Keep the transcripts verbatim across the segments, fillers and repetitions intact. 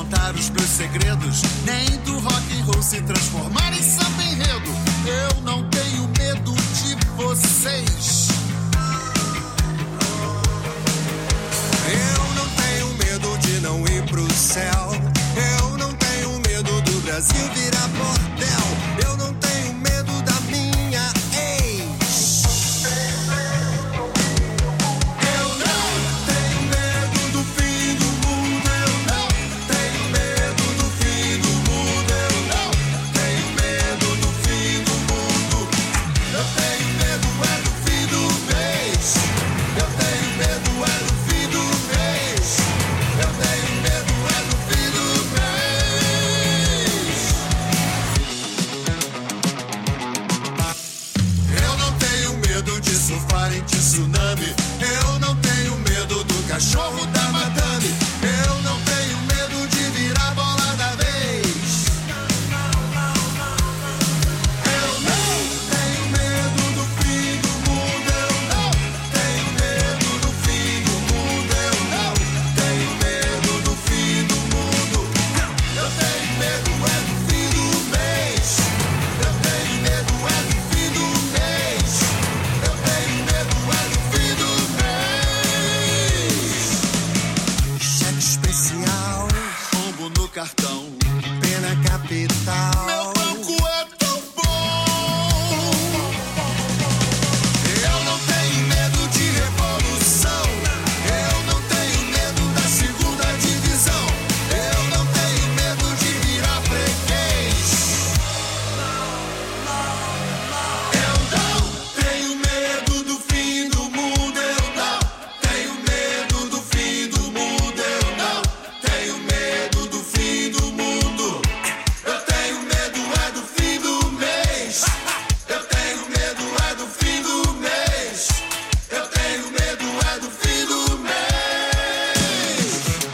contar os meus segredos, nem do rock and roll se transformar em samba enredo. Eu não tenho medo de vocês. Eu não tenho medo de não ir pro céu. Eu não tenho medo do Brasil virar bordel. Eu não tenho medo da minha ex. Eu não tenho medo do fim do mundo. Eu não tenho medo do fim do mundo. Eu não tenho medo do fim do mundo. Eu tenho medo é do fim do mês. Eu tenho medo é do fim do mês. Eu tenho medo é do fim do mês. Eu não tenho medo de surfar em tsunami. Eu não tenho medo do cachorro da madame. Eu não tenho medo de virar bola da vez. Eu não tenho medo do fim do mundo. Eu não tenho medo do fim do mundo. Eu não tenho medo do fim do mundo. Eu tenho medo é do fim do mês. Eu tenho medo é do fim do mês. Eu tenho medo é do fim do mês. Cheque especial, Pombo no cartão, pena capital. meu banco é tão bom. Eu não tenho medo de revolução. Eu não tenho medo da segunda divisão. Eu não tenho medo de virar freguês. Eu não tenho medo do fim do mundo. Eu não tenho medo do fim do mundo. Eu não tenho medo do fim do mundo. Eu tenho medo é do fim do mês. Eu tenho medo é do fim do mês. Eu tenho medo é do fim do mês.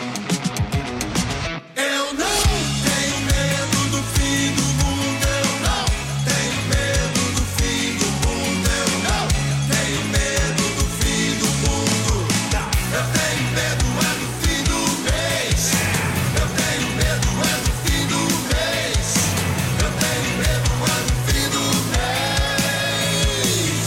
Eu não tenho medo do fim do mundo. Eu não tenho medo do fim do mundo. Eu não tenho medo do fim do mundo. Eu tenho medo é do fim do mês. Eu tenho medo é do fim do mês. Eu tenho medo é do fim do mês.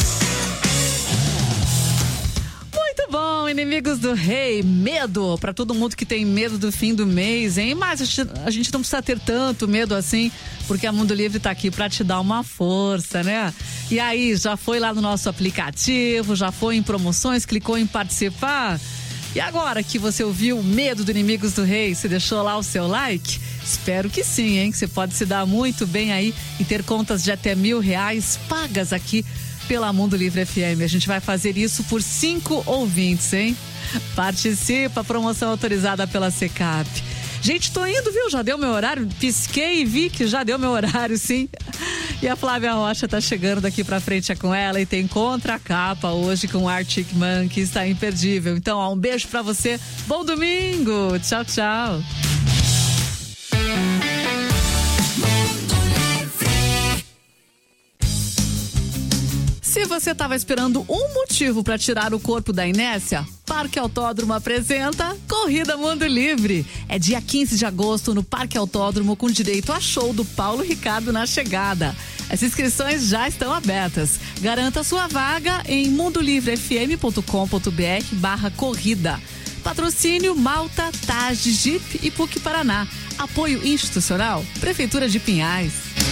Muito bom, inimigos do rei, medo pra todo mundo que tem medo do fim do mês, hein? Mas a gente, a gente não precisa ter tanto medo assim, porque a Mundo Livre tá aqui pra te dar uma força, né? E aí, já foi lá no nosso aplicativo, já foi em promoções, clicou em participar? E agora que você ouviu Medo do Inimigos do Rei, você deixou lá o seu like? Espero que sim, hein? Que você pode se dar muito bem aí e ter contas de até mil reais pagas aqui pela Mundo Livre F M. A gente vai fazer isso por cinco ouvintes, hein? Participa, promoção autorizada pela Secap. Gente, tô indo, viu? Já deu meu horário. Pisquei e vi que já deu meu horário, sim. E a Flávia Rocha tá chegando daqui pra frente, é com ela. E tem Contracapa hoje com Arctic Monkeys, tá imperdível. Então, ó, um beijo pra você. Bom domingo. Tchau, tchau. Se você estava esperando um motivo para tirar o corpo da inércia, Parque Autódromo apresenta Corrida Mundo Livre. É dia quinze de agosto no Parque Autódromo com direito a show do Paulo Ricardo na chegada. As inscrições já estão abertas. Garanta sua vaga em mundolivrefm.com.br barra corrida. Patrocínio Malta, Taj, Jeep e P U C Paraná. Apoio institucional, Prefeitura de Pinhais.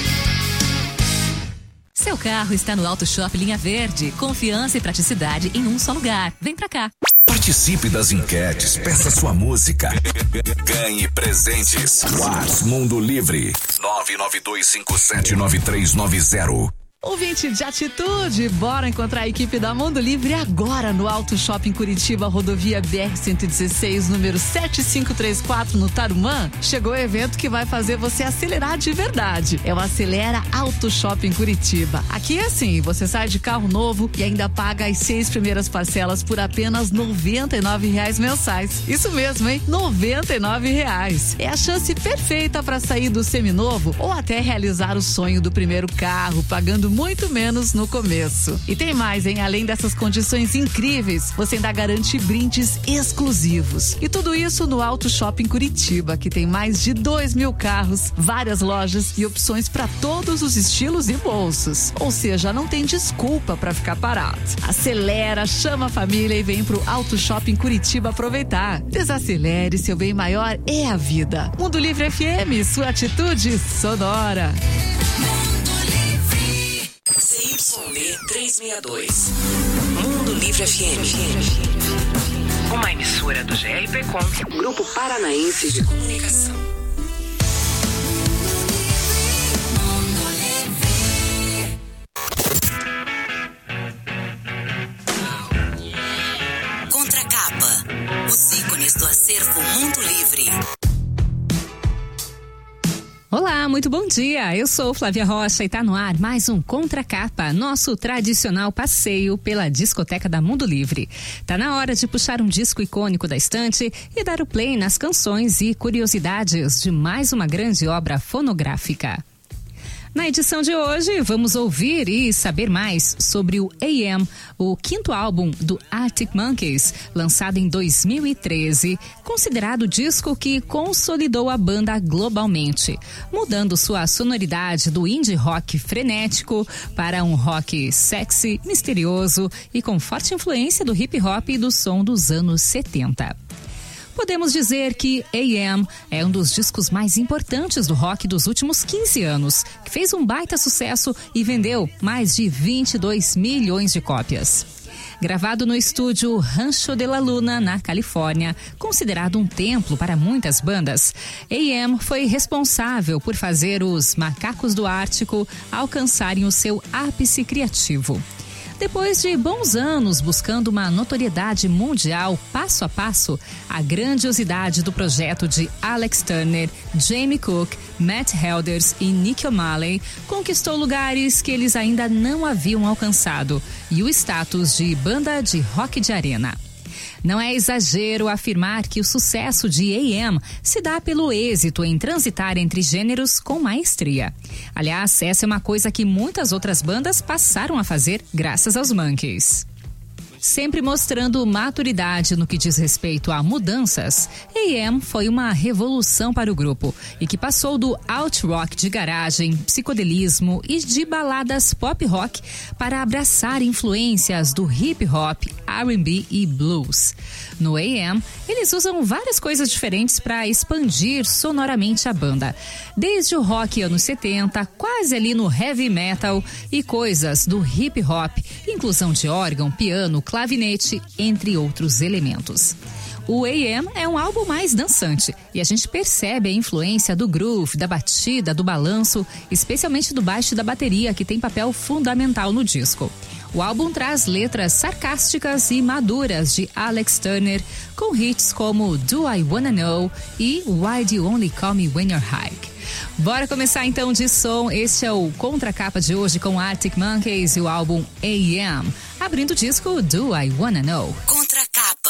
Seu carro está no Auto Shop Linha Verde. Confiança e praticidade em um só lugar. Vem pra cá. Participe das enquetes, peça sua música. Ganhe presentes. WhatsApp Mundo Livre nove nove dois cinco sete nove três nove zero. Ouvinte de atitude, bora encontrar a equipe da Mundo Livre agora no Auto Shopping Curitiba, rodovia B R cento e dezesseis, número sete cinco três quatro, no Tarumã. Chegou o evento que vai fazer você acelerar de verdade. É o Acelera Auto Shopping Curitiba. Aqui é assim, você sai de carro novo e ainda paga as seis primeiras parcelas por apenas noventa e nove reais mensais. Isso mesmo, hein? noventa e nove reais. É a chance perfeita para sair do seminovo ou até realizar o sonho do primeiro carro, pagando muito menos no começo. E tem mais, hein? Além dessas condições incríveis, você ainda garante brindes exclusivos. E tudo isso no Auto Shopping Curitiba, que tem mais de dois mil carros, várias lojas e opções para todos os estilos e bolsos. Ou seja, não tem desculpa para ficar parado. Acelera, chama a família e vem pro Auto Shopping Curitiba aproveitar. Desacelere, seu bem maior é a vida. Mundo Livre F M, sua atitude sonora. C Y B trezentos e sessenta e dois. Mundo Livre F M. Uma emissora do G R P Com, Grupo Paranaense de Comunicação. Contracapa. Os ícones do acervo Mundo Livre. Olá, muito bom dia. Eu sou Flávia Rocha e tá no ar mais um Contracapa, nosso tradicional passeio pela discoteca da Mundo Livre. Tá na hora de puxar um disco icônico da estante e dar o play nas canções e curiosidades de mais uma grande obra fonográfica. Na edição de hoje, vamos ouvir e saber mais sobre o A M, o quinto álbum do Arctic Monkeys, lançado em dois mil e treze, considerado o disco que consolidou a banda globalmente, mudando sua sonoridade do indie rock frenético para um rock sexy, misterioso e com forte influência do hip hop e do som dos anos setenta. Podemos dizer que A M é um dos discos mais importantes do rock dos últimos quinze anos, que fez um baita sucesso e vendeu mais de vinte e dois milhões de cópias. Gravado no estúdio Rancho de la Luna, na Califórnia, considerado um templo para muitas bandas, A M foi responsável por fazer os Macacos do Ártico alcançarem o seu ápice criativo. Depois de bons anos buscando uma notoriedade mundial passo a passo, a grandiosidade do projeto de Alex Turner, Jamie Cook, Matt Helders e Nick O'Malley conquistou lugares que eles ainda não haviam alcançado e o status de banda de rock de arena. Não é exagero afirmar que o sucesso de A M se dá pelo êxito em transitar entre gêneros com maestria. Aliás, essa é uma coisa que muitas outras bandas passaram a fazer graças aos Monkeys. Sempre mostrando maturidade no que diz respeito a mudanças, A M foi uma revolução para o grupo e que passou do alt-rock de garagem, psicodelismo e de baladas pop-rock para abraçar influências do hip-hop, R and B e blues. No A M, eles usam várias coisas diferentes para expandir sonoramente a banda, desde o rock anos setenta, quase ali no heavy metal e coisas do hip-hop, inclusão de órgão, piano, clavinete, entre outros elementos. O A M é um álbum mais dançante e a gente percebe a influência do groove, da batida, do balanço, especialmente do baixo e da bateria, que tem papel fundamental no disco. O álbum traz letras sarcásticas e maduras de Alex Turner, com hits como Do I Wanna Know e Why Do You Only Call Me When You're High. Bora começar então de som. Este é o Contracapa de hoje com Arctic Monkeys e o álbum A M. Abrindo o disco Do I Wanna Know. Contracapa.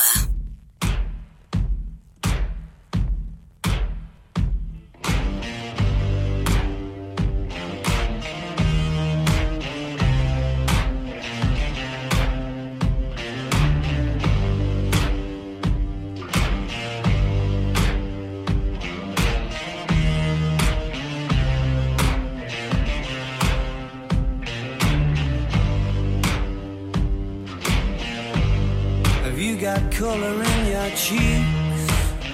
Got color in your cheeks.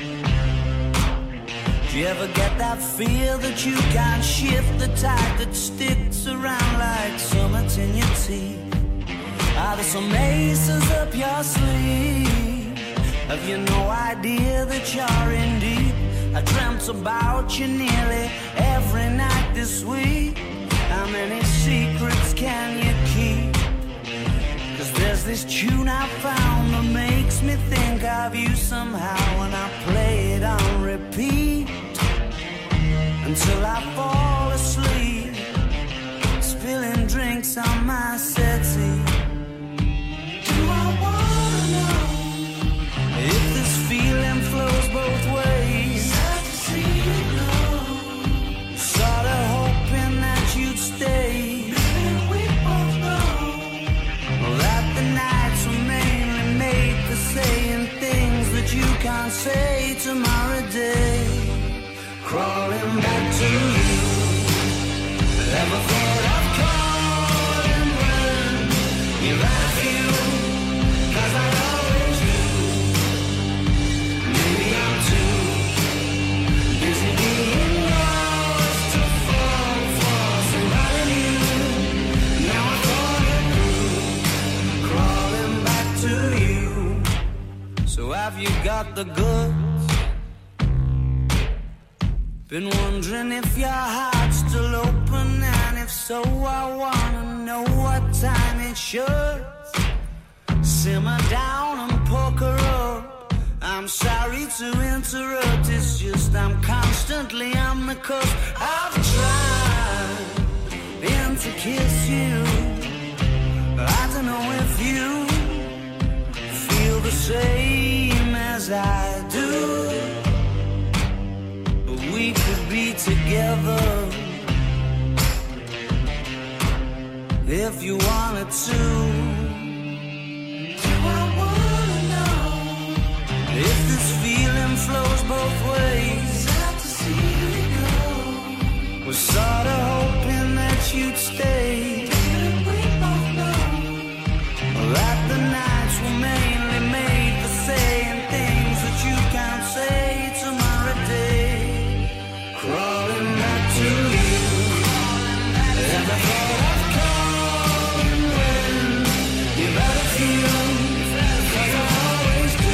Do you ever get that feel that you can't shift, the tide that sticks around like summits in your teeth? Are there some aces up your sleeve? Have you no idea that you're in deep? I dreamt about you nearly every night this week. How many secrets can you keep? Cause there's this tune I found that makes me think of you somehow, and I play it on repeat until I fall asleep, spilling drinks on my settee. Do I wanna know if this feeling flows both ways? Sad to see you go. Sorta hoping that you'd stay. Maybe we you can't say tomorrow day. Crawling back to you. Ever thought of calling when you've had a few? 'Cause I always do. Maybe I'm too busy being lost to fall for somebody new. Now I thought it through. Crawling back to you. So have you got the goods? Been wondering if your heart's still open, and if so, I wanna know what time it should. Simmer down and poker up. I'm sorry to interrupt, it's just I'm constantly on the cusp. I've tried and to kiss you. I don't know if you feel the same as I do. We could be together if you wanted to. Do I wanna know if this feeling flows both ways? Sad to see you go. Was sorta hoping that you'd stay. Didn't we both know that the nights were mainly made for saying things that you can't say tomorrow day? Crawling back to you. Ever thought of calling when you've had a few? 'Cause I always do.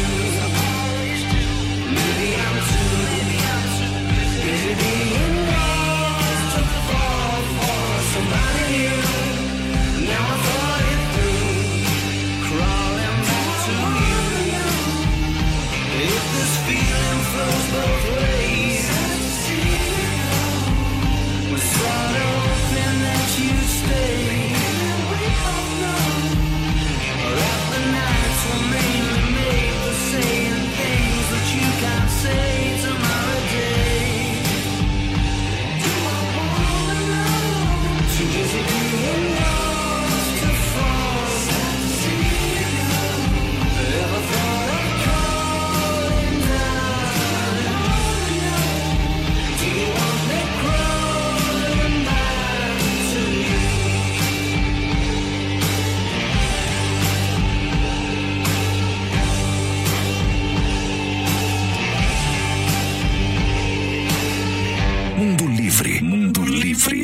Maybe I'm too busy being lost to fall for somebody new. Now I thought it through. Crawling back to you. If this feeling flows both ways, sort of hoping that you'd stay. That the nights were mainly made for saying things that you can't say tomorrow day. Do I wanna know? Too busy being lost to fall. Sad to see you go. Ever thought of calling down? Do you want me crawling back to you? Mundo Livre, Mundo Livre.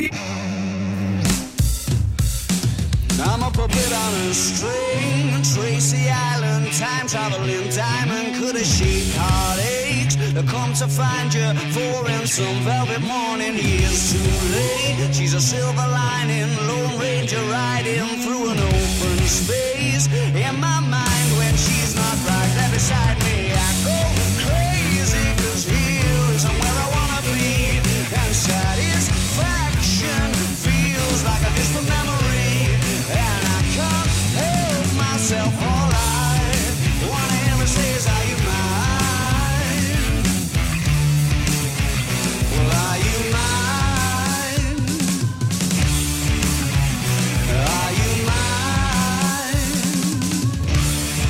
I'm a puppet on a string, Tracy Island, time traveling diamond. Could have shake heartaches, I come to find you for in some velvet morning. Years too late, she's a silver lining, Lone Ranger riding through an open space. In my mind when she's not right there beside me, I go crazy, 'cause here is where I wanna be. And satisfaction feels like a distant memory, and I can't help myself all right. Wanna hear me say, is are you mine? Well, are you mine? Are you mine?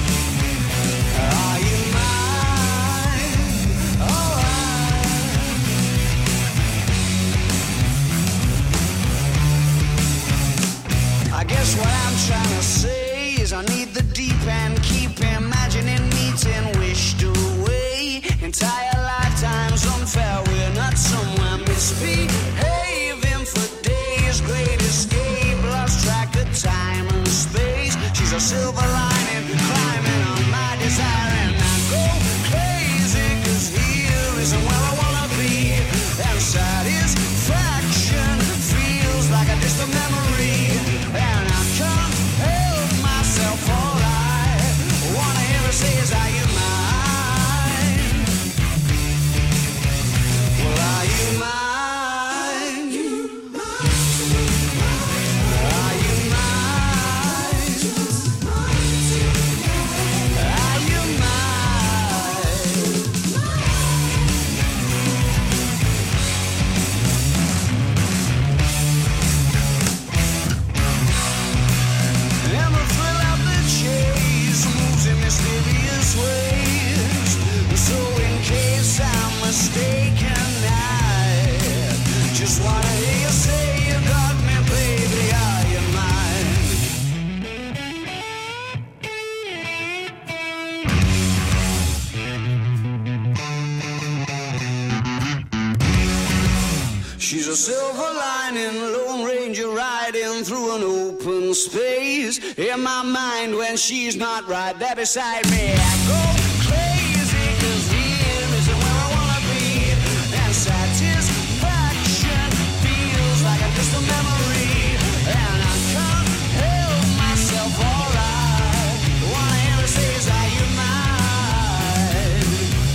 She's a silver lining, Lone Ranger riding through an open space. In my mind when she's not right there beside me, I go crazy, cause here isn't where I wanna be. And satisfaction feels like a distant memory. And I can't help myself, alright. One hand that says, are you mine?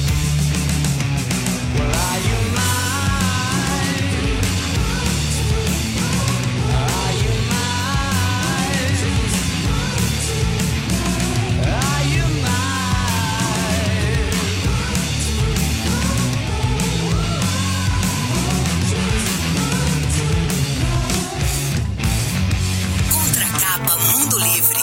Well, are you mine? Mundo Livre.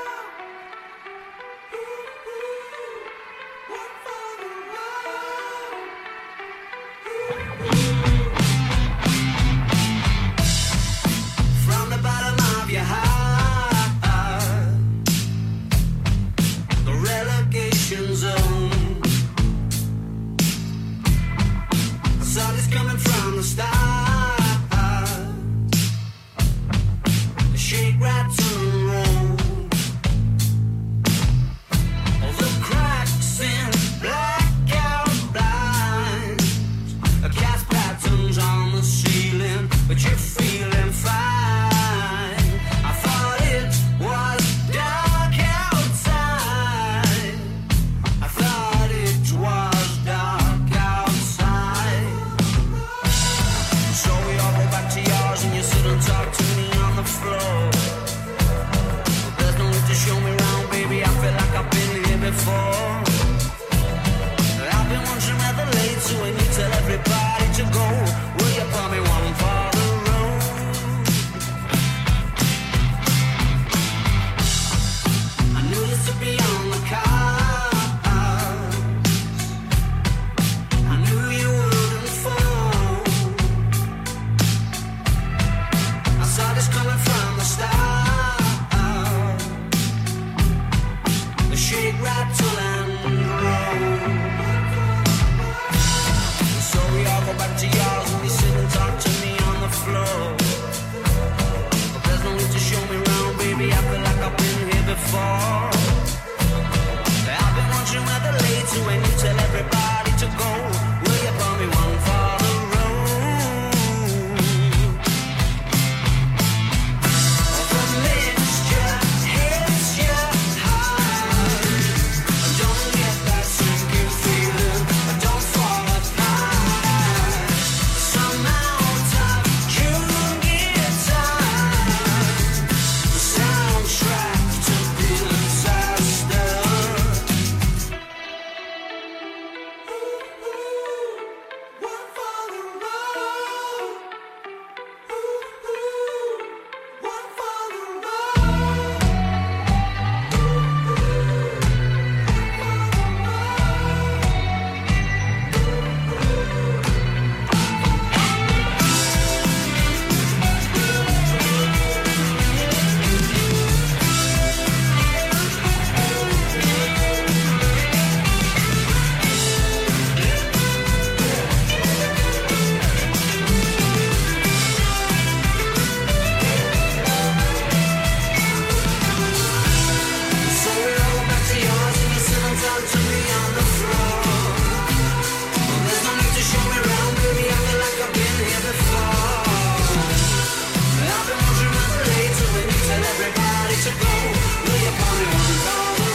From the bottom of your heart, the relegation zone. I saw this coming from the start. Shake, rattle, and roll. All the cracks in blackout blinds, cast patterns on the ceiling, but you're feeling fine. I thought it was dark outside. I thought it was dark outside. So we all go back to yours and you sit and talk to me on the floor. There's no need to show me around, baby, I feel like I've been here before. I've been wondering where the late, so when you tell everybody to go, will you pour me one for the road? I knew this would be on the cards. I knew you wouldn't fall. I saw this coming from the start. The shake, rattle, and roll. So we all go back to yours and we sit and talk to me on the floor. But there's no need to show me around, baby, I feel like I've been here before. I've been wondering where the late to when you tell everybody to go. Will you pour me one for the road? The mixture hits your heart. Don't get that sinking feeling. Don't fall apart. Some out of June guitar, the soundtrack to disaster. One for the road. One for the So we all go back to yours and you sit and talk to me on the floor. There's no need to show me around, baby, I feel like I've been here before. I've been wondering where the late to when you tell everybody to go. Will you pour me one for the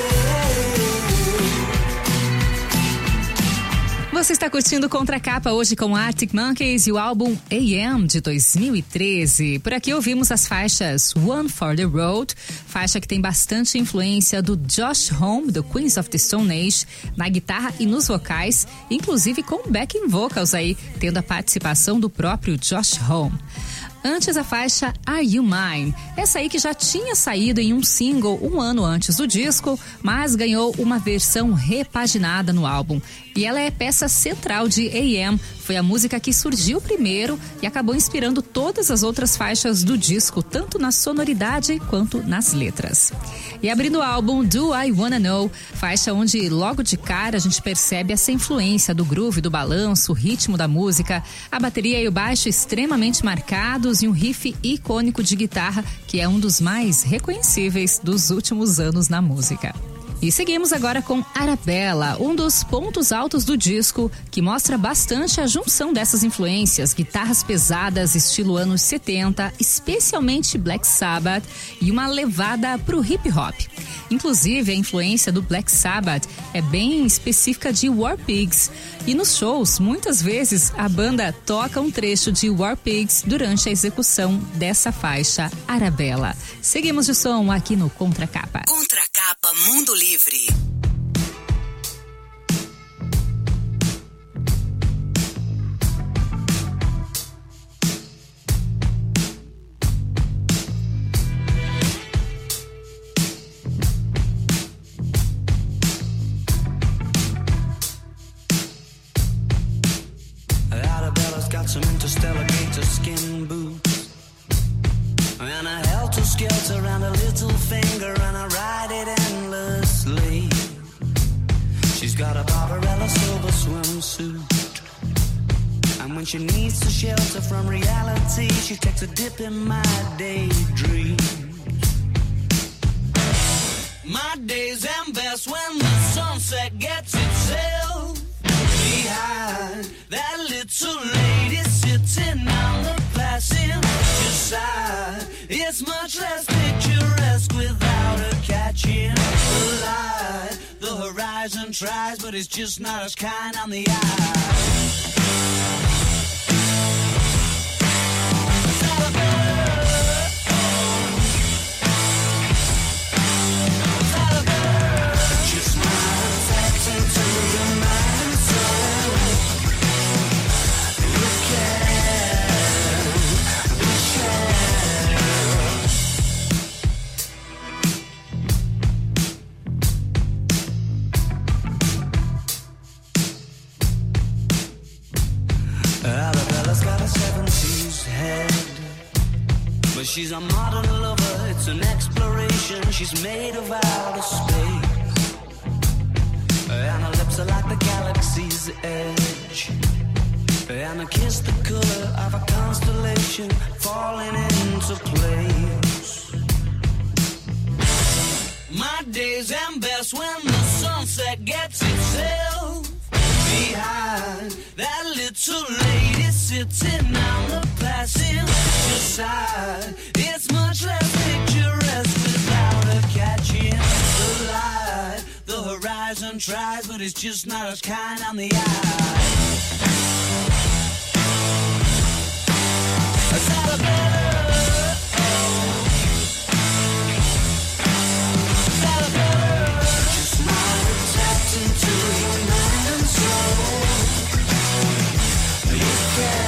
road? Você está curtindo Contracapa hoje com Arctic Monkeys e o álbum A M de dois mil e treze. Por aqui ouvimos as faixas One for the Road, faixa que tem bastante influência do Josh Homme, do Queens of the Stone Age, na guitarra e nos vocais, inclusive com backing vocals aí, tendo a participação do próprio Josh Homme. Antes a faixa Are You Mine? Essa aí que já tinha saído em um single um ano antes do disco, mas ganhou uma versão repaginada no álbum. E ela é peça central de A M. Foi a música que surgiu primeiro e acabou inspirando todas as outras faixas do disco, tanto na sonoridade quanto nas letras. E abrindo o álbum Do I Wanna Know, faixa onde logo de cara a gente percebe essa influência do groove, do balanço, o ritmo da música, a bateria e o baixo extremamente marcados e um riff icônico de guitarra que é um dos mais reconhecíveis dos últimos anos na música. E seguimos agora com Arabella, um dos pontos altos do disco, que mostra bastante a junção dessas influências, guitarras pesadas estilo anos setenta, especialmente Black Sabbath, e uma levada pro hip hop. Inclusive, a influência do Black Sabbath é bem específica de War Pigs, e nos shows, muitas vezes, a banda toca um trecho de War Pigs durante a execução dessa faixa Arabella. Seguimos de som aqui no Contracapa. Contracapa Mundo Livre. Arabella's got some interstellar gator skin boots and a helter-skelter and a little finger, and I ride it endlessly. She's got a Barbarella silver swimsuit, and when she needs to shelter from reality, she takes a dip in my daydream. My days end best when the sunset gets itself behind that little lady sitting on the passenger side. It's much less picturesque without her catching the light. The horizon tries, but it's just not as kind on the eye. She's a modern lover, it's an exploration. She's made of outer space, and her lips are like the galaxy's edge, and her kiss the color of a constellation falling into place. My days end best when the sunset gets itself behind that little lady sitting on the passenger side. It's much less picturesque without her catching the light. The horizon tries, but it's just not as kind on the eye. It's Arabella. It's Arabella. Just smile and tapped into your mind and soul. You can.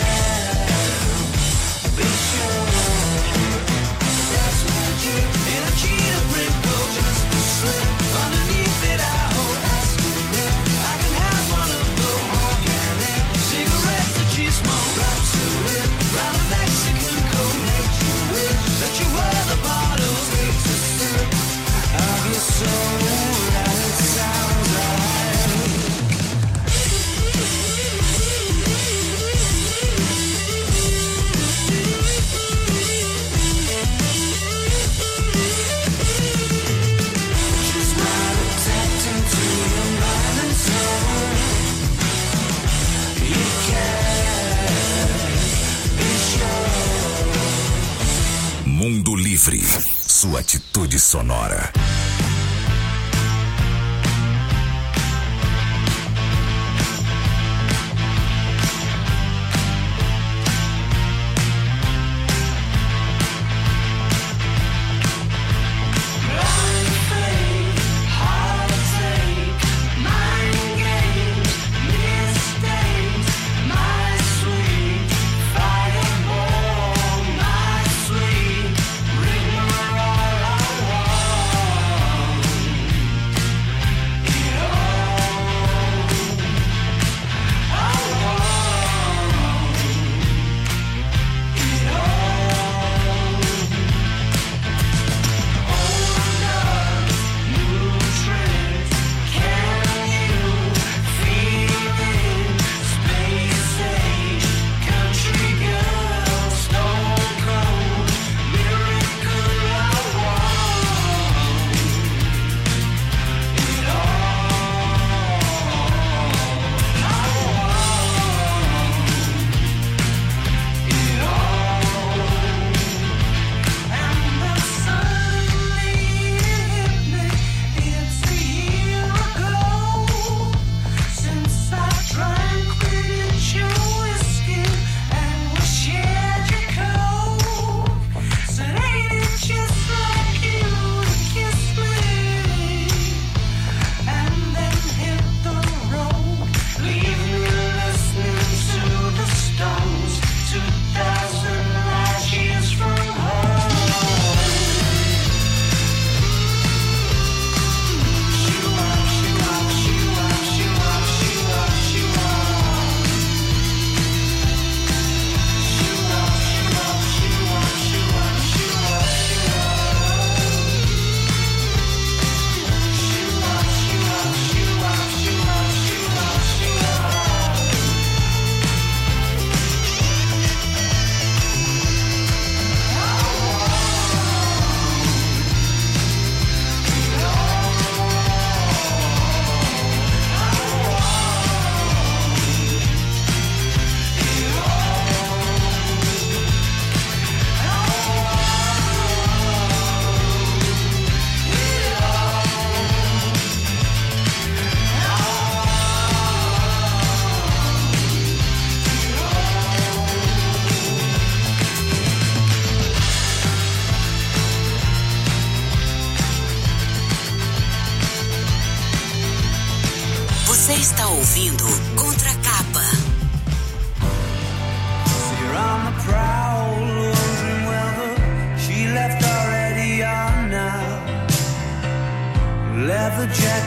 Mundo Livre, sua atitude sonora. My sweet fireball, my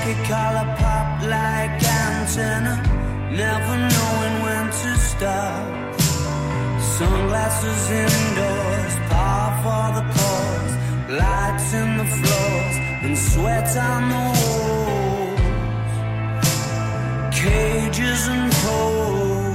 color pop like antenna, never knowing when to stop. Sunglasses indoors, power for the cause, lights in the floors and sweat on the walls, cages and poles.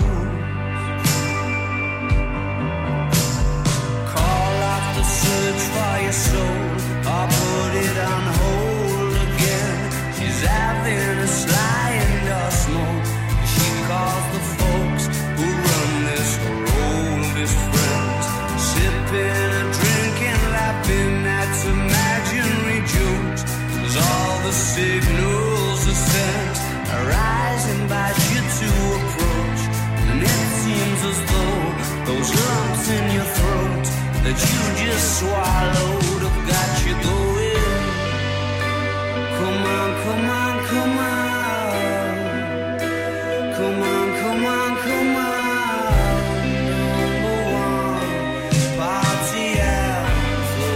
Call off the search for your soul, or put it on hold again. She's having a slide or smoke. She calls the folks who run this, her oldest friends, sipping a drink and laughing at imaginary jokes. As all the signals are sent, arise, invite you to approach. And it seems as though those lumps in your throat that you just swallowed have got you going. Come on, come on, come on. Come on, come on, come on. Number one, party anthem.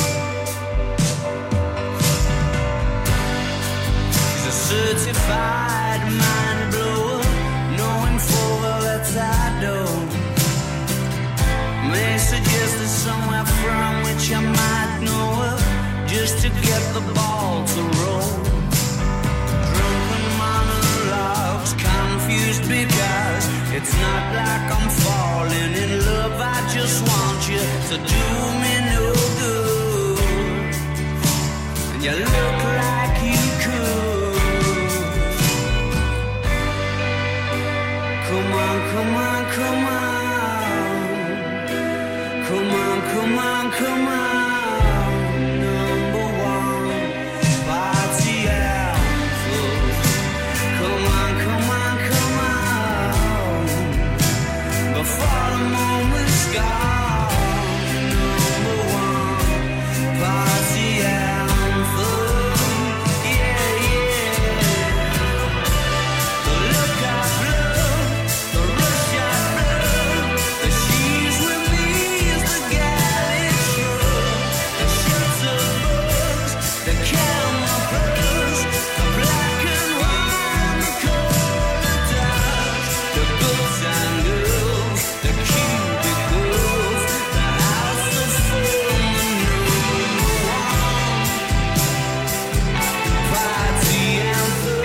She's a certified mind blower, knowing full well that I don't. May suggest there's somewhere from which I might know her, just to get the ball to roll. Drunken monologues, confused because it's not like I'm falling in love. I just want you to do me no good, and you look like you could. Come on, come on, come on. Come on, come on, come on. Number one, party anthem. Come on, come on, come on. Before the moment's gone. Number one, party anthem. Yeah, yeah. The look of love, the rush of blood, the she's with me is the galley show. The shelter bugs, the camera buzz, the black and white, the color dots, the girls and girls, the cubicles, the house of fun, the number one party anthem.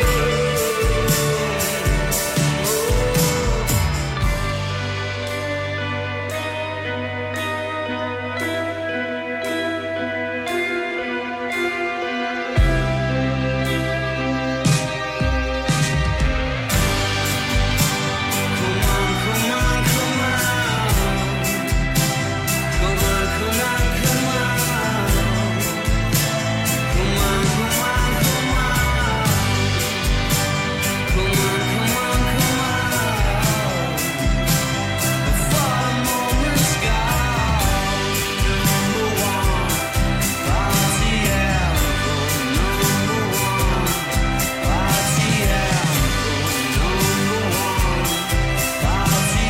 Come on, come on, come on. Come on, come on, come on. Come on, come on, come on. Come on, come on, come on. Before the moment's gone. Number one, party anthem. Number one, party anthem. Number one, party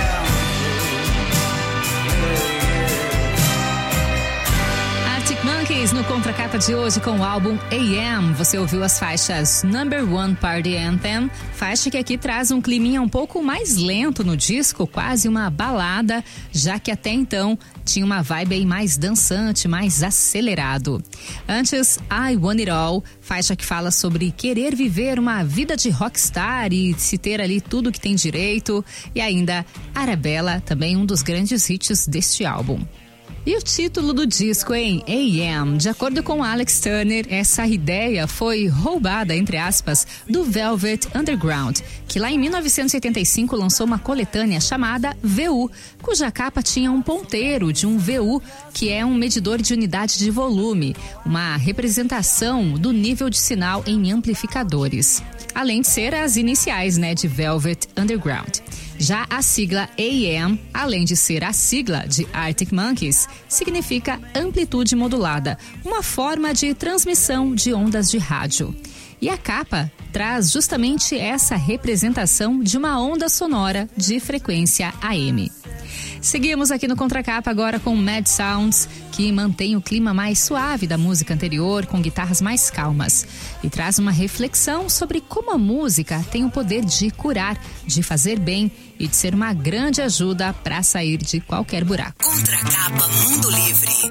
anthem. Arctic Monkeys no contracapa de hoje com o álbum A M. Você ouviu as faixas Number One Party Anthem, faixa que aqui traz um climinha um pouco mais lento no disco, quase uma balada, já que até então tinha uma vibe aí mais dançante, mais acelerado. Antes, I Want It All, faixa que fala sobre querer viver uma vida de rockstar e se ter ali tudo que tem direito. E ainda Arabella, também um dos grandes hits deste álbum. E o título do disco em A M, de acordo com Alex Turner, essa ideia foi roubada, entre aspas, do Velvet Underground, que lá em mil novecentos e oitenta e cinco lançou uma coletânea chamada V U, cuja capa tinha um ponteiro de um V U, que é um medidor de unidade de volume, uma representação do nível de sinal em amplificadores. Além de ser as iniciais, né, de Velvet Underground. Já a sigla A M, além de ser a sigla de Arctic Monkeys, significa amplitude modulada, uma forma de transmissão de ondas de rádio. E a capa traz justamente essa representação de uma onda sonora de frequência A M. Seguimos aqui no Contracapa agora com Mad Sounds, que mantém o clima mais suave da música anterior, com guitarras mais calmas. E traz uma reflexão sobre como a música tem o poder de curar, de fazer bem e de ser uma grande ajuda para sair de qualquer buraco. Contracapa Mundo Livre.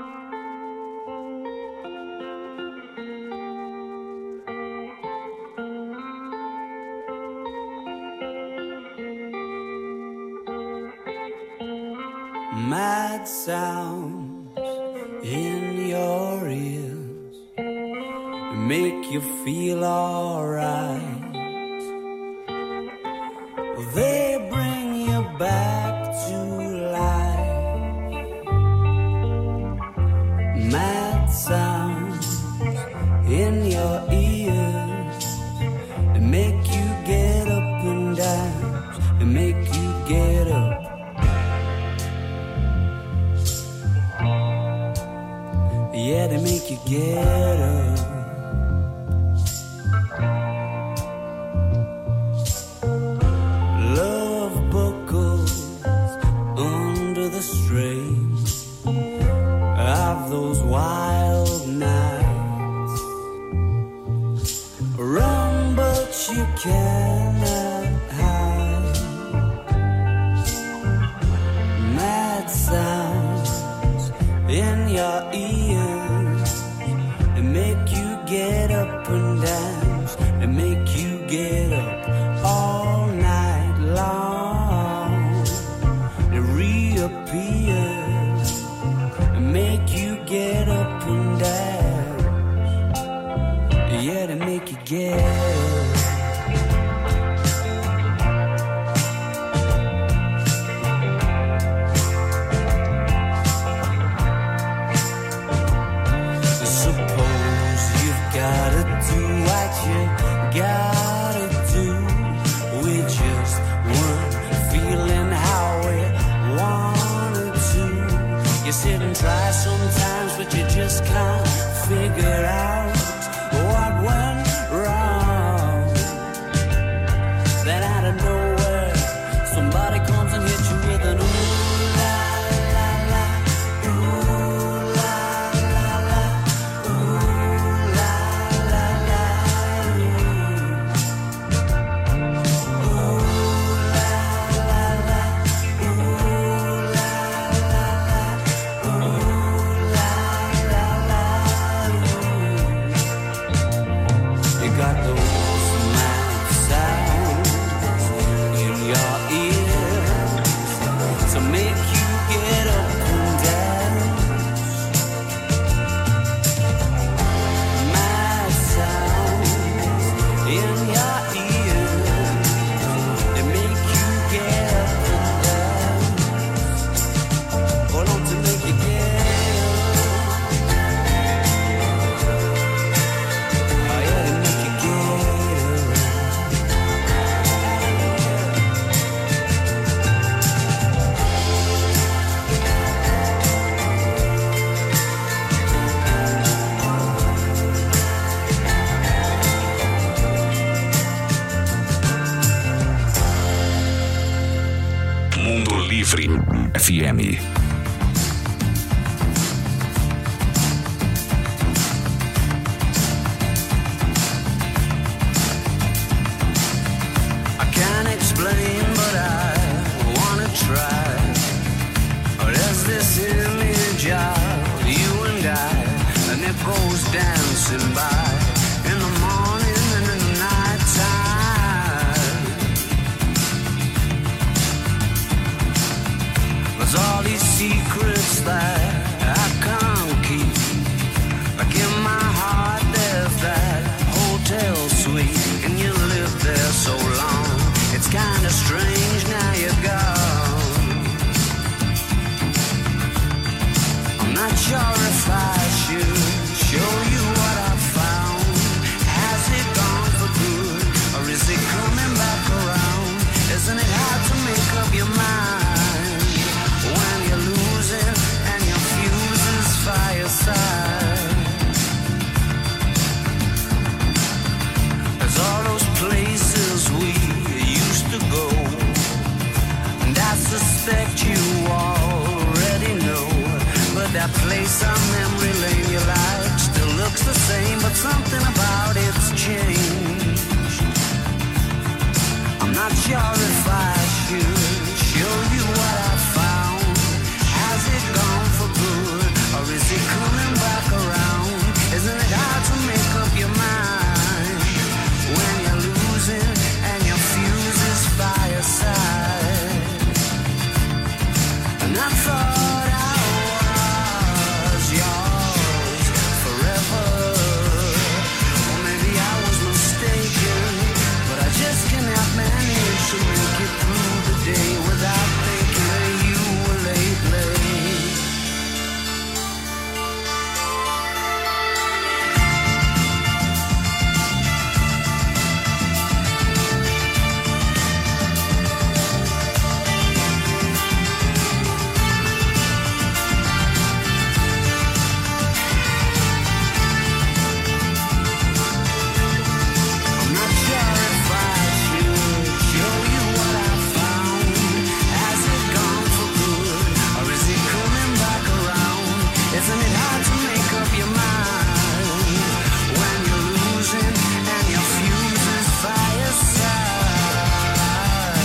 Mad sounds in your ears make you feel alright. They bring you back to life. Mad sounds in your ears they make you get up and dance. They make you get up. Yeah, they make you get up. Love buckles under the strain of those wild nights. Run, but you cannot hide. Mad sounds in your ears make you get up and dance, and make you get up all night long. They reappear and make you get up and dance. Yeah, they make you get up. Gotta do with just one feeling how we wanted to. You sit and try sometimes, but you just can't figure out what went wrong. Then out of nowhere, somebody comes and hits you with an ooh la la la, ooh la la la, ooh la la la. F M. Isn't it hard to make up your mind when you're losing and you're feeling place on memory lane you like still looks the same, but something about it's changed. I'm not sure if I should show you what I found. Has it gone for good, or is it coming back around? Isn't it hard to make up your mind when you're losing and your fuse is by your side? And I thought I was yours forever, or maybe I was mistaken, but I just cannot manage to make it through the day without thinking that you were lately. I'm not sure if I should show you what I found. Has it gone for good, or is it coming back around? Isn't it hard to make up your mind when you're losing and your fuse is by your side?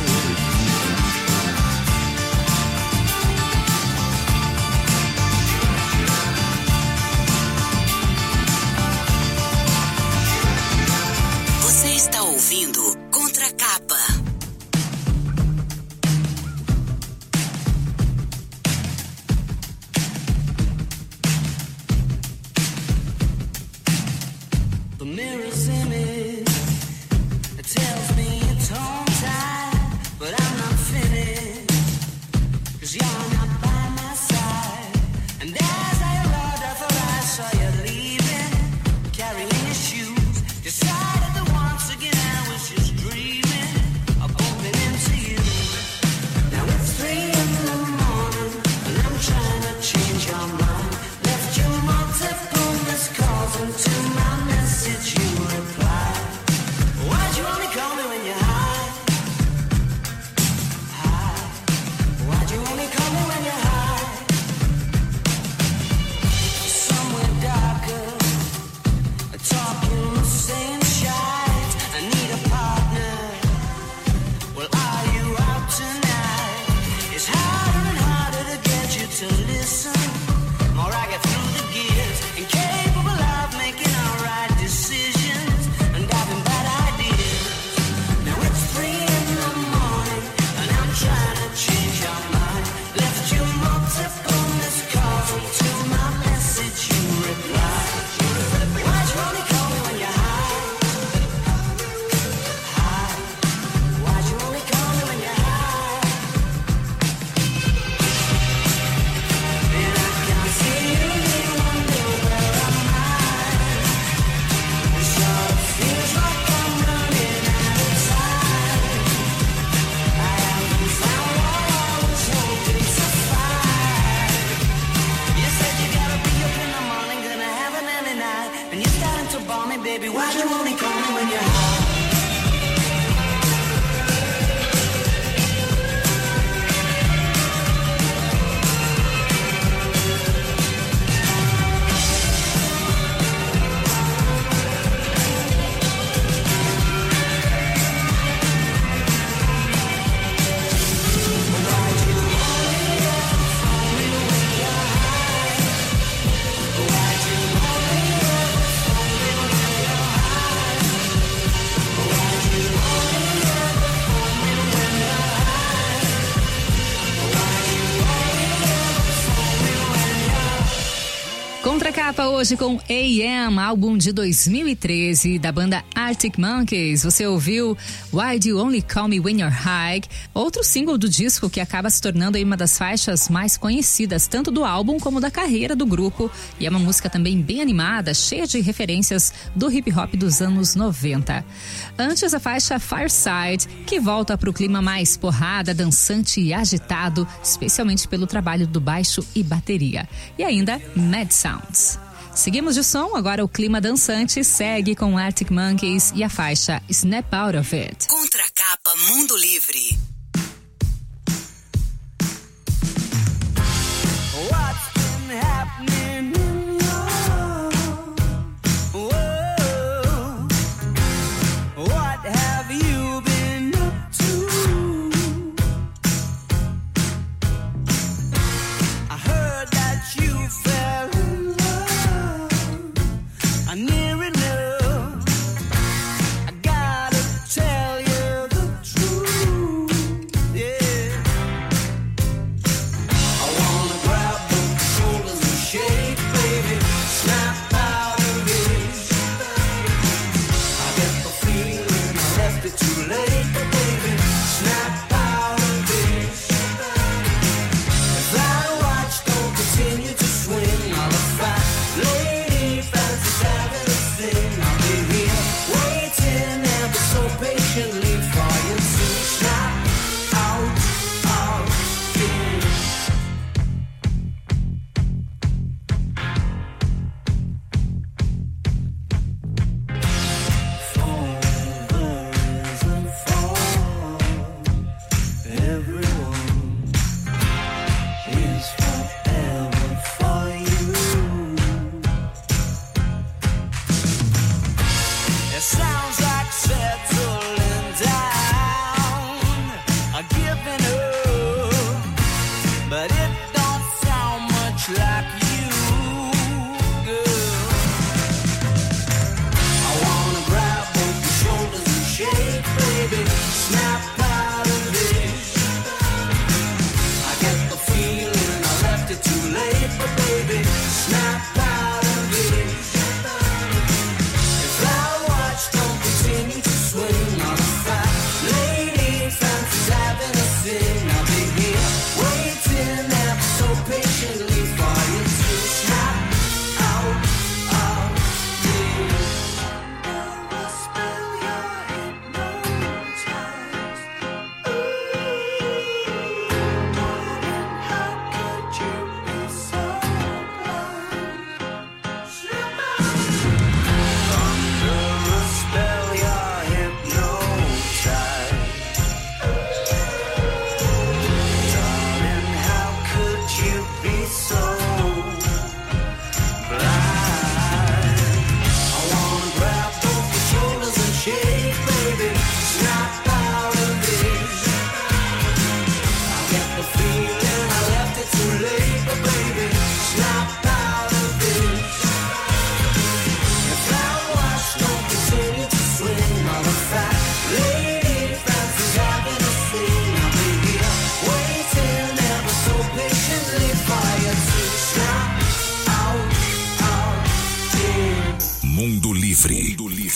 Você está ouvindo Contra Capa. The mirror's image, it tells me it's home time, but I'm not finished, 'cause you're not by my side. And as I rode off, I saw you leaving, carrying your shoes, decided that once again I was just dreaming of bumping into you. Now it's three in the morning, and I'm trying to change your mind. Left you multiple missed calls into my message you replied. Why'd you only call me when you're high? High. Why'd you only call me when you're high? Somewhere darker, talking the same shite. I need a partner. Well, are you out tonight? It's harder and harder to get you to listen. More I get through the gears, incapable of making all right decisions and having bad ideas. Now it's three in the morning, and I'm trying to change your mind. Left you multiple missed calls into my message you replied. Why'd you only call me when you're high? High. Why'd you only call me when you're high? And I can see you wonder where I'm at. It sure feels like I'm running out of time. I haven't found what I was hoping to find. You said you gotta be up in the morning, gonna have an early night, and you're starting to bore me, baby. Why'd you only call me when you're high? Contra Capa hoje com A M, álbum de dois mil e treze da banda Arctic Monkeys. Você ouviu Why Do You Only Call Me When You're High, outro single do disco que acaba se tornando aí uma das faixas mais conhecidas tanto do álbum como da carreira do grupo, e é uma música também bem animada, cheia de referências do hip hop dos anos noventa. Antes a faixa Fireside, que volta para o clima mais porrada, dançante e agitado, especialmente pelo trabalho do baixo e bateria. E ainda Mad Sounds. Seguimos de som, agora o clima dançante segue com Arctic Monkeys e a faixa Snap Out of It. Contra Capa Mundo Livre. What's been happening?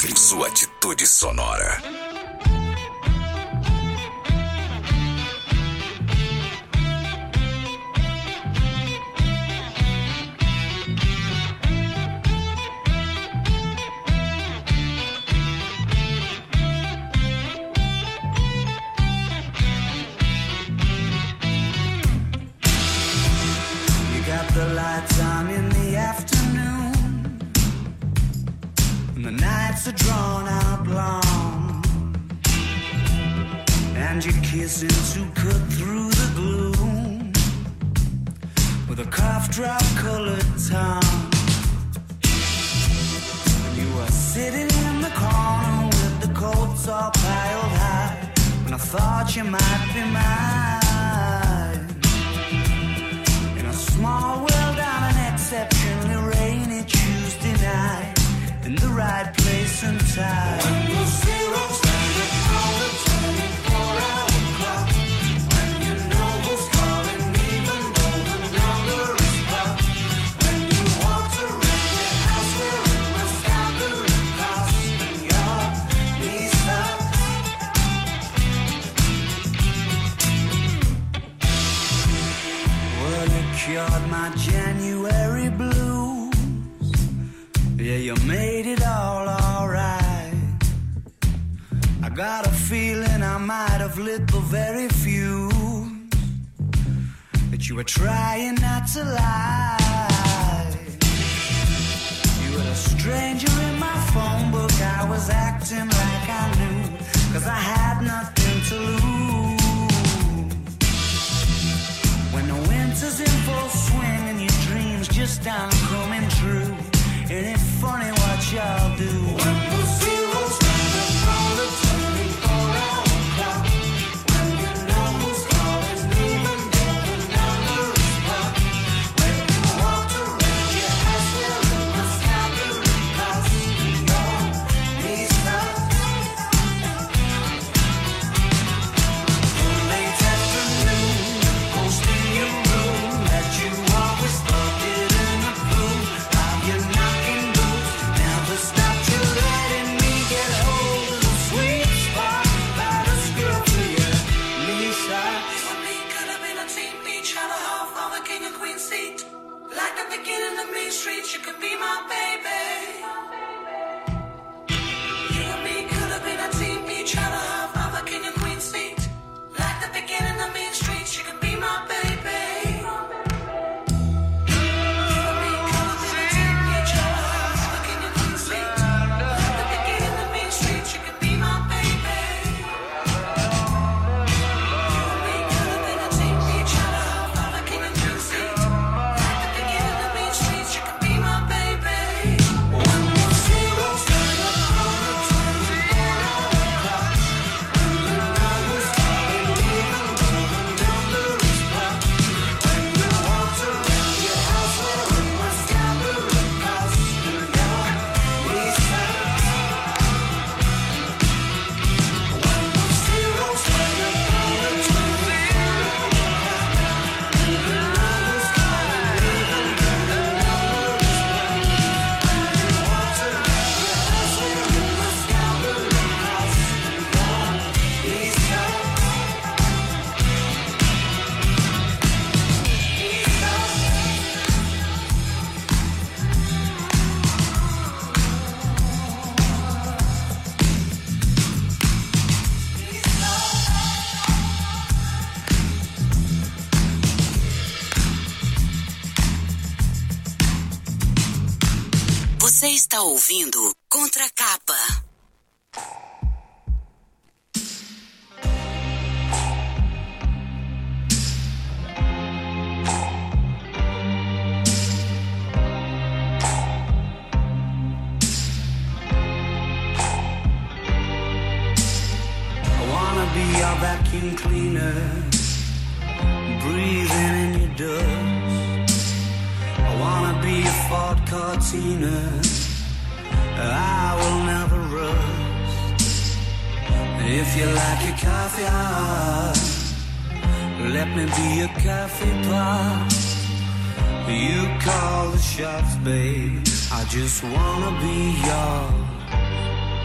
Livre, sua atitude sonora. The lights on in the afternoon, and the nights are drawn out long, and you're kissing to cut through the gloom with a cough drop colored tongue. You were sitting in the corner with the coats all piled high, when I thought you might be mine. Small world on an exceptionally rainy Tuesday night, in the right place and time. When the zero's standing on the twenty-four hour clock, when you know who's calling even though the number is blocked, when you walk around your house wearing the staggering cost and your knees suck. Well, it cured my January blues. Yeah, you made it all alright. I got a feeling I might have lit the very fuse that you were trying not to lie. You were a stranger in my phone book. I was acting like I knew, 'cause I had nothing to lose. When the winter's in full swing and your dreams just aren't coming true, ain't it funny what y'all do? When the zero's standing on the twenty-four hour clock, when you know who's calling even though the number is blocked, when you walked around your house wearing the staggering cost and your knees suck. Late afternoon, post in your room that you always thought it in the blue. How you knocking boots, never stopped you letting me get hold of the sweet spot by the scruff of your knee socks. You and me could have been a team, each had a half of a king and queen seat. Like the beginning of Main Street, you could be my baby. You and me could have been a team, each had a half of a king and queen seat. Like the beginning of Main Street, you could be my baby. You and me could have been a team, each had a half of a king and queen seat. Like the beginning of Main Street, you could be my baby. You and me could have been a team, each had a half of a king and queen seat. Like the beginning of Main Street, you could be my baby. When the zero's standing on the twenty-four hour clock, when you know who's calling even though the number is blocked, when you walked around your house wearing my staggering cost and your knees suck. When the zero's standing on the twenty-four hour clock, when you know who's calling even though the number is blocked, when you walked around your house wearing my staggering cost and your knees suck. Você está ouvindo Contra a Capa. I wanna be your vacuum cleaner, breathing in your dust. I wanna be a Ford Cortina, I will never rust. If you like your coffee hot, let me be a coffee pot. You call the shots, babe, I just wanna be yours.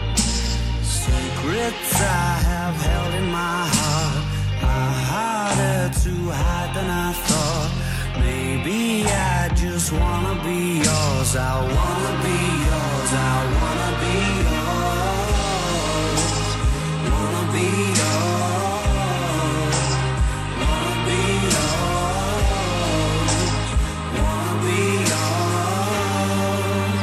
Secrets I have held in my heart are harder to hide than I thought. Maybe I just wanna be yours. I wanna be yours. I wanna be yours. Wanna be yours. Wanna be yours. Wanna be yours.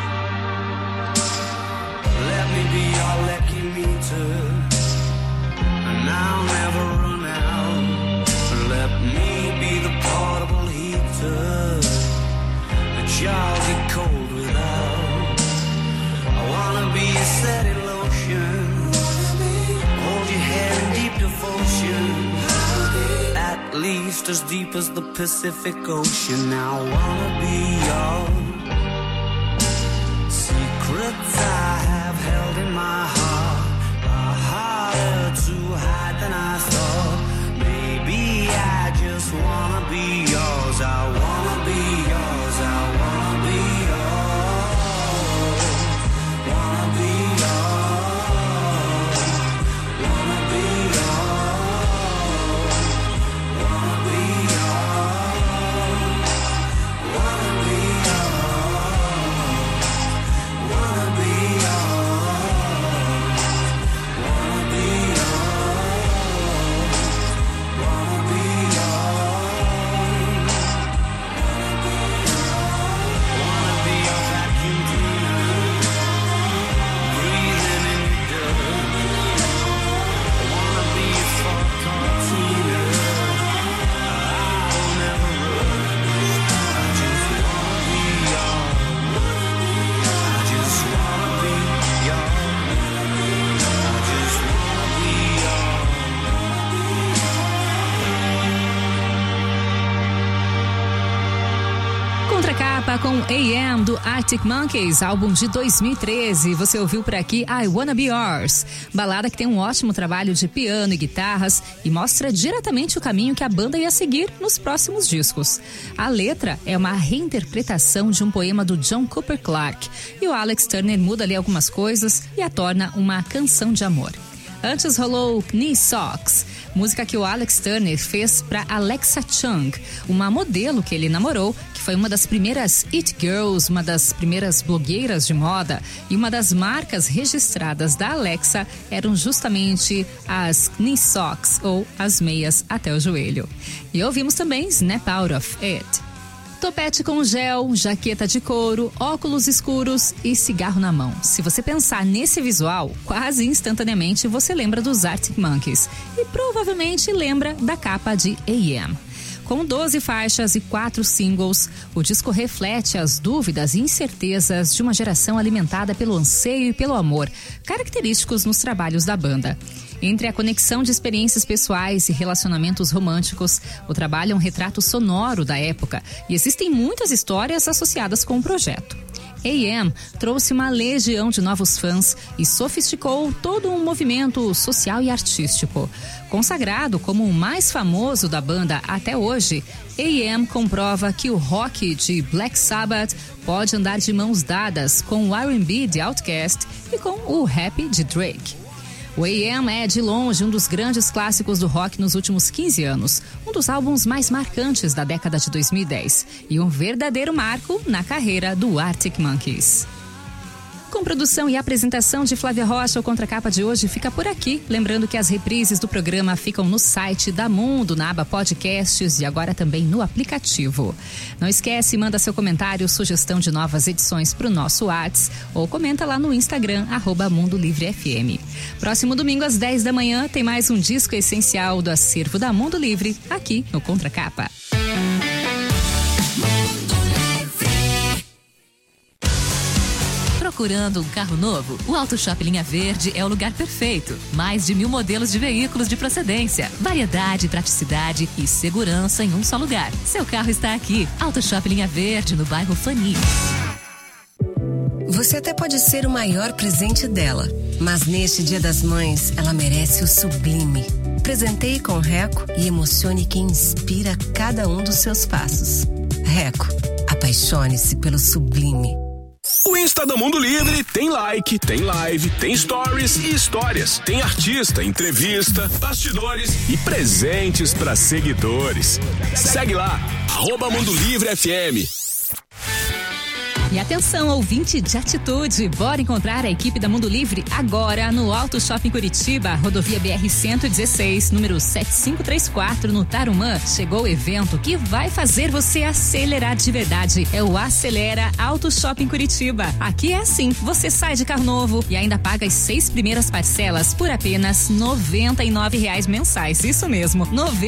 Let me be your lucky meter, and I'll never run out. Let me be the portable heater that y'all get cold without. I wanna be a steady lotion, hold your head in deep devotion, at least as deep as the Pacific Ocean. I wanna be yours. Secrets I have held in my heart are harder to hide than I thought. Maybe I just wanna be yours. I wanna be yours. I wanna be yours. Wanna be yours. Wanna be yours. Wanna be yours. Wanna be yours. Wanna be yours. Wanna be yours. Wanna be yours. Wanna be your vacuum cleaner, breathing in your dirt. Wanna be your Ford Cortina, I'll never run. I just wanna be yours. I just wanna be yours. I just wanna be yours. Contracapa com A M do Arctic Monkeys, álbum de dois mil e treze. Você ouviu por aqui I Wanna Be Yours, balada que tem um ótimo trabalho de piano e guitarras e mostra diretamente o caminho que a banda ia seguir nos próximos discos. A letra é uma reinterpretação de um poema do John Cooper Clarke e o Alex Turner muda ali algumas coisas e a torna uma canção de amor. Antes rolou Knee Socks, música que o Alex Turner fez para Alexa Chung, uma modelo que ele namorou, que foi uma das primeiras It Girls, uma das primeiras blogueiras de moda, e uma das marcas registradas da Alexa eram justamente as Knee Socks, ou as meias até o joelho. E ouvimos também Snap Out of It. Topete com gel, jaqueta de couro, óculos escuros e cigarro na mão. Se você pensar nesse visual, quase instantaneamente você lembra dos Arctic Monkeys e provavelmente lembra da capa de A M. Com doze faixas e quatro singles, o disco reflete as dúvidas e incertezas de uma geração alimentada pelo anseio e pelo amor, característicos nos trabalhos da banda. Entre a conexão de experiências pessoais e relacionamentos românticos, o trabalho é um retrato sonoro da época e existem muitas histórias associadas com o projeto. A M trouxe uma legião de novos fãs e sofisticou todo um movimento social e artístico. Consagrado como o mais famoso da banda até hoje, A M comprova que o rock de Black Sabbath pode andar de mãos dadas com o R and B de Outkast e com o rap de Drake. O A M é, de longe, um dos grandes clássicos do rock nos últimos quinze anos, um dos álbuns mais marcantes da década de dois mil e dez e um verdadeiro marco na carreira do Arctic Monkeys. Com produção e apresentação de Flávia Rocha, o Contracapa de hoje fica por aqui. Lembrando que as reprises do programa ficam no site da Mundo, na aba Podcasts e agora também no aplicativo. Não esquece, manda seu comentário, sugestão de novas edições para o nosso WhatsApp ou comenta lá no Instagram, arroba Mundo Livre F M. Próximo domingo às dez da manhã tem mais um disco essencial do acervo da Mundo Livre, aqui no Contracapa. Procurando um carro novo? O Auto Shop Linha Verde é o lugar perfeito. Mais de mil modelos de veículos de procedência, variedade, praticidade e segurança em um só lugar. Seu carro está aqui. Auto Shop Linha Verde, no bairro Fani. Você até pode ser o maior presente dela, mas neste Dia das Mães, ela merece o sublime. Presenteie com Reco e emocione quem inspira cada um dos seus passos. Reco, apaixone-se pelo sublime. O Insta da Mundo Livre tem like, tem live, tem stories e histórias. Tem artista, entrevista, bastidores e presentes para seguidores. Segue lá, arroba Mundo Livre F M. E atenção, ouvinte de atitude, bora encontrar a equipe da Mundo Livre agora no Auto Shopping Curitiba, rodovia B R cento e dezesseis, número sete cinco três quatro, no Tarumã. Chegou o evento que vai fazer você acelerar de verdade. É o Acelera Auto Shopping Curitiba. Aqui é assim, você sai de carro novo e ainda paga as seis primeiras parcelas por apenas noventa e nove reais mensais. Isso mesmo, noventa